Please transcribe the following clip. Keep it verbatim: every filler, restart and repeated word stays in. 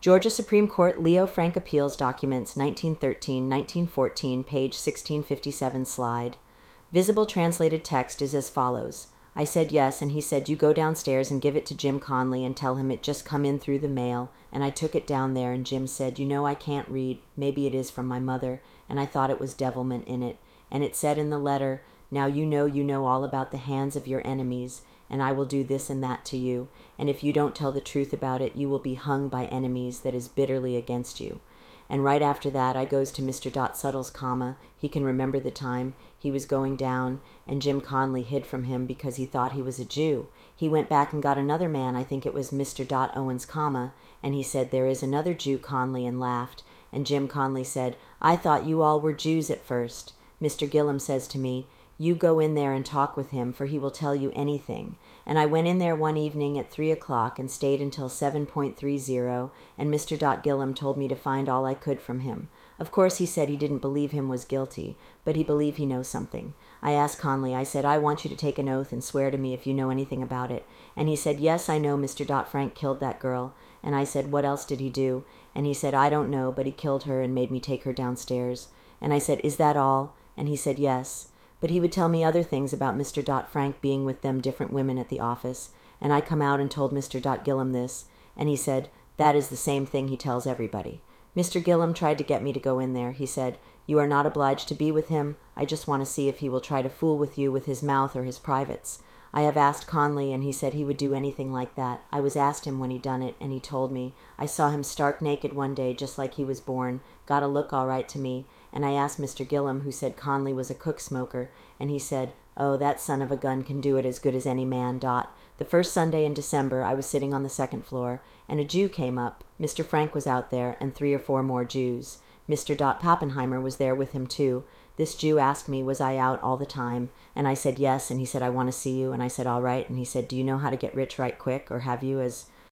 Georgia Supreme Court Leo Frank Appeals Documents nineteen thirteen nineteen fourteen, page sixteen fifty-seven slide. Visible translated text is as follows. I said yes, and he said, you go downstairs and give it to Jim Conley and tell him it just come in through the mail. And I took it down there, and Jim said, you know I can't read. Maybe it is from my mother. And I thought it was devilment in it. And it said in the letter, now you know you know all about the hands of your enemies, and I will do this and that to you. And if you don't tell the truth about it, you will be hung by enemies that is bitterly against you. And right after that, I goes to Mister Dot Suttle's comma. He can remember the time he was going down, and Jim Conley hid from him because he thought he was a Jew. He went back and got another man, I think it was Mister Dot Owens, comma, and he said, there is another Jew, Conley, and laughed. And Jim Conley said, I thought you all were Jews at first. Mister Gillum says to me, you go in there and talk with him, for he will tell you anything. And I went in there one evening at three o'clock and stayed until seven point three zero, and Mister Dot Gillum told me to find all I could from him. Of course, he said he didn't believe him was guilty, but he believed he knows something. I asked Conley, I said, I want you to take an oath and swear to me if you know anything about it. And he said, yes, I know Mister Dot Frank killed that girl. And I said, what else did he do? And he said, I don't know, but he killed her and made me take her downstairs. And I said, is that all? And he said, yes. But he would tell me other things about Mister Dot Frank being with them different women at the office. And I come out and told Mister Dot Gillum this, and he said, that is the same thing he tells everybody. Mister Gillum tried to get me to go in there. He said, you are not obliged to be with him. I just want to see if he will try to fool with you with his mouth or his privates. I have asked Conley, and he said he would do anything like that. I was asked him when he done it, and he told me. I saw him stark naked one day, just like he was born. Got a look all right to me. And I asked Mister Gillum, who said Conley was a cook smoker, and he said, oh, that son of a gun can do it as good as any man, Dot. The first Sunday in December, I was sitting on the second floor, and a Jew came up. Mister Frank was out there, and three or four more Jews. Mister Dot Pappenheimer was there with him, too. This Jew asked me, was I out all the time? And I said yes, and he said, I want to see you. And I said, all right. And he said, do you know how to get rich right quick, or have you, as